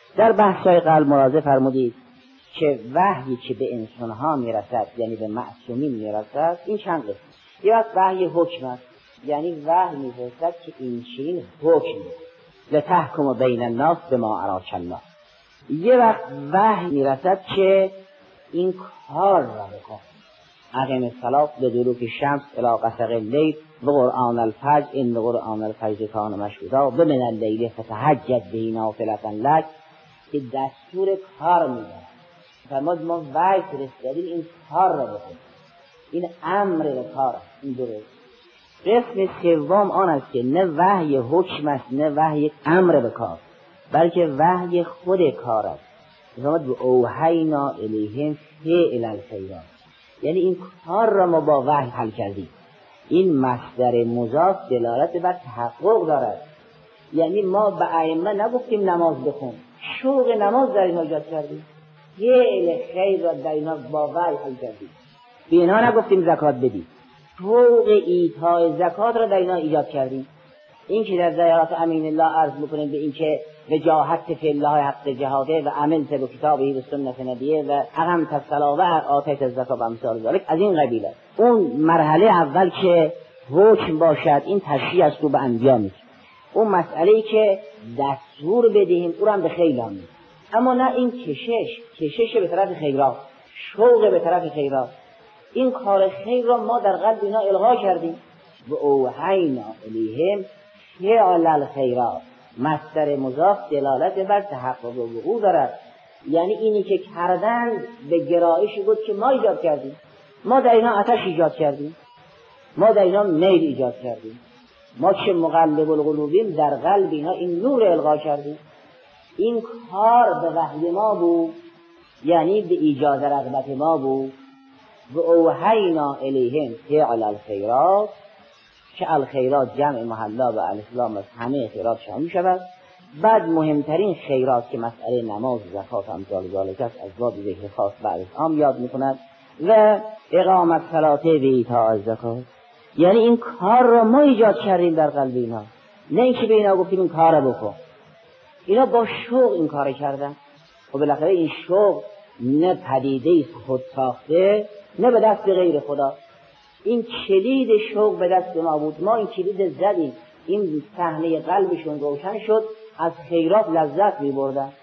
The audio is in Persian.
در بحث‌های قبل ملاحظه فرمودید که وحیی که به انسان‌ها میرسد، یعنی به معصومین میرسد، این چند قسم. یه وقت وحی حکم است، یعنی وحی میرسد که این چنین حکم لتحکم بین الناس بما اراک الله. یه وقت وحی میرسد که این کار را بکن، اقیم الصلاة لدلوک الشمس الی غسق اللیل و قرآن الفجر ان قرآن الفجر کان مشهودا و من اللیل فتهجد به نافلة لک، که دستور کار میده. فرمود ما وحی فرستادیم این کار را بکن، این امر به کار، این درست. قسم سوم آن است که نه وحی حکم است نه وحی امر به کار، بلکه وحی خود کار است. فرمود اوحینا الیهم فعل الخیرات، یعنی این کار را ما با وحی حل کردیم. این مصدر مضاف دلالت بر تحقق دارد، یعنی ما به ائمه نگفتیم نماز بخون، شوق نماز در اینها ایجاد کردیم، فعل خیر را در اینها با وحی حل کردیم. به اینها نگفتیم زکات بدید، شوق ایتای زکات را در اینها ایجاد کردیم. این که در زیارات امین الله عرض بکنیم به این که وجاهت فی الله حق جهاده و عملت به کتابه و سنت نبیه و اقمت الصلاة و آتیت الزکات و امثال ذلک، از این قبیله. اون مرحله اول که حکم باشد، این تشریع است رو به انبیا میشه. اون مسئله‌ای که دستور بدهیم او را هم به خیر آمد. اما نه، این کشش به طرف خیرات، شوق به طرف خیرات، این کار خیر را ما در قلب اینا القا کردیم. و اوحینا الیهم فعل الخیرات، مصدر مضاف دلالت بر تحقق و وقوع دارد، یعنی اینی که کردن به گرایشی بود که ما ایجاد کردیم. ما در اینا آتش ایجاد کردیم، ما در اینا میل ایجاد کردیم، ما که مقلب القلوبیم در قلب اینا این نور القا کردیم. این کار به وحی ما بود، یعنی به ایجاد رغبت ما بود. و اوحینا الیهم فعل الخیرات، که الخیرات جمع محلا و الاسلام از همه خیرات شامل شود. بعد مهمترین خیرات که مسئله نماز و زکات و امثال ذالک است، از باب ذکر خاص بعد از عام یاد میکند. و اقامت صلاة و ایتاء الزکات، یعنی این کار را ما ایجاد کردیم در قلب اینا، نه اینکه به اینا گفتیم این کار را بکن. اینا با شوق این کار کردن و بالاخره این شوق نه پدیده خود ساخته نه به دست غیر خدا. این کلید شوق به دست ما بود، ما این کلید زدیم، این صحنه قلبشون روشن شد، از خیرات لذت می بردن.